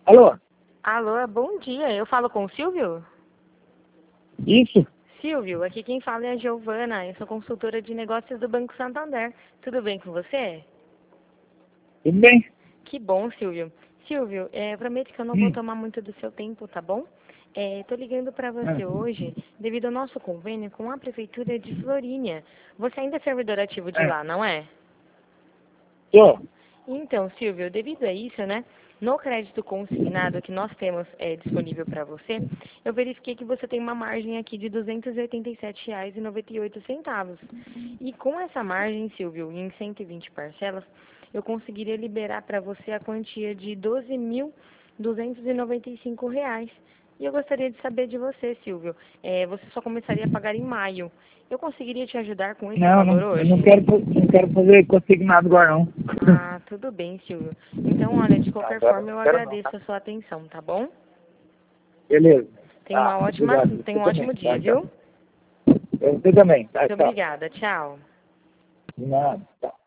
Alô? Alô, bom dia. Eu falo com o Silvio? Isso? Silvio, aqui quem fala é a Giovana. Eu sou consultora de negócios do Banco Santander. Tudo bem com você? Tudo bem? Que bom, Silvio. Silvio, prometo que eu não vou tomar muito do seu tempo, tá bom? Tô ligando para você hoje devido ao nosso convênio com a Prefeitura de Florinha. Você ainda é servidor ativo de lá, não é? Tô. Então, Silvio, devido a isso, né, no crédito consignado que nós temos disponível para você, eu verifiquei que você tem uma margem aqui de R$ 287,98. E com essa margem, Silvio, em 120 parcelas, eu conseguiria liberar para você a quantia de R$ 12.295. E eu gostaria de saber de você, Silvio. Você só começaria a pagar em maio. Eu conseguiria te ajudar com esse Não, valor eu hoje? não quero fazer consignado agora, não. Ah, tudo bem, Silvio. Então, olha, de qualquer Agora forma, não eu quero não, agradeço tá? a sua atenção, tá bom? Beleza. Tenha Obrigado. um Você também. ótimo dia, Tchau. viu? Você também. Muito Tchau. obrigada. Tchau. De nada. Tchau.